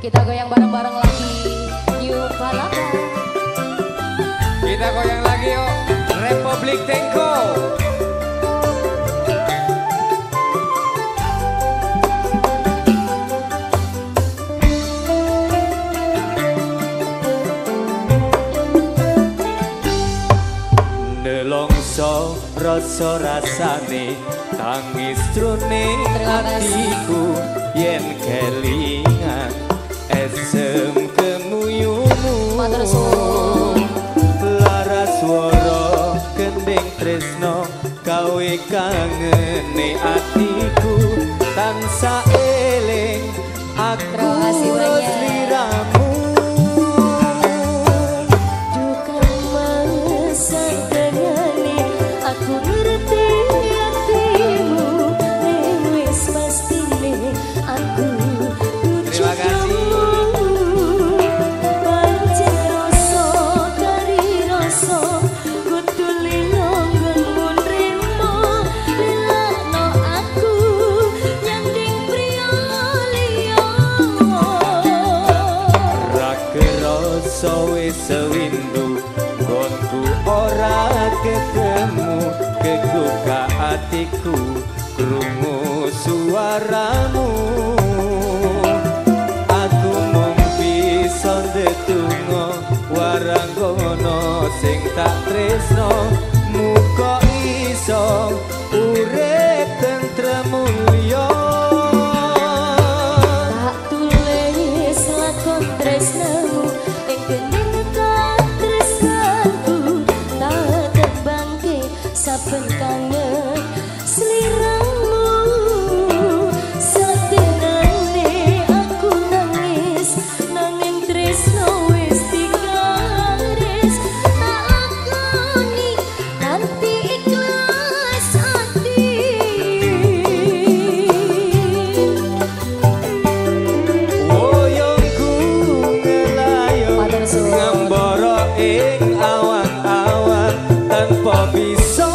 Kita goyang bareng-bareng lagi. Yuk Palapa. Kita goyang lagi yuk. Republik Tengko. Nelongso rasa rasane tangis jroning atiku yen kelingan esem kemuyumu laras swara gending tresno gawe kangene atiku tansah eling aku sliramu sewindu gonku ora ketemu keguka atiku krungu suaramu aku mung bisa ndedonga waranggono sing tak tresno muga iso urip tentrem mulya tak tulis lakon tresnamu ing saben kangen sliramu satenane aku nangis nanging tresno wis digaris tak lakoni kanthi ikhlas ati woyongku ngelayo ngembara ing awang-awang tanpa bisa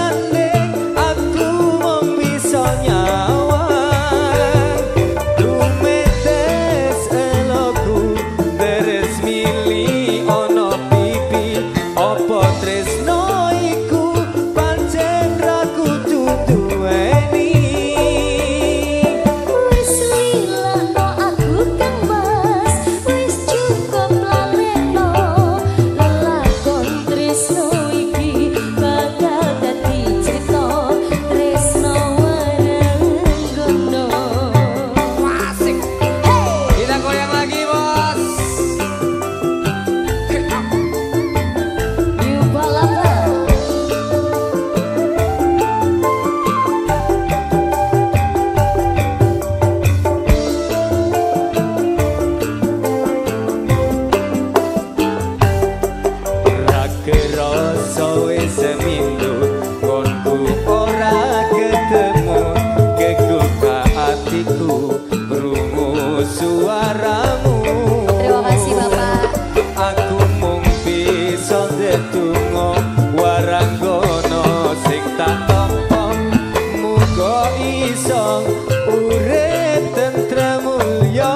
suaramu. Terima kasih Bapak. Aku mung bisa ndedonga waranggono sing tak tampa muga iso urip tentrem mulya.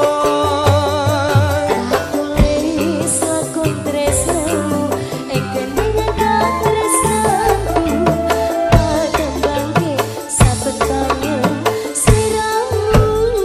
Tulis lakon tresnamu ing keningan tresnamu padha bangke saben kangen sliramu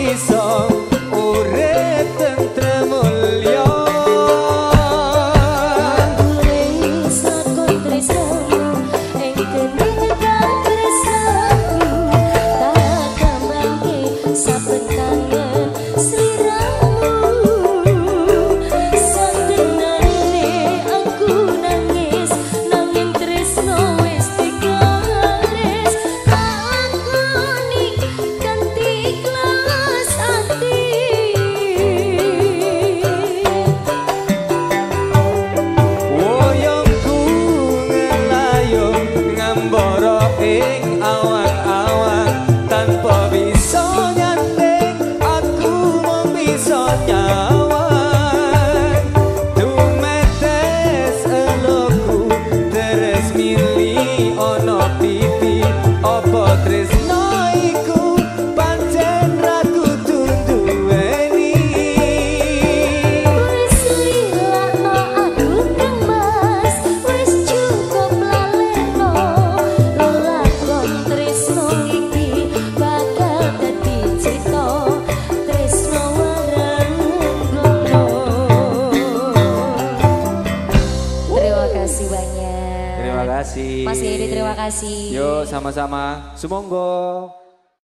iso urip tentrem mulya. Terima kasih. Mas Heri, terima kasih. Yo, sama-sama. Sumonggo.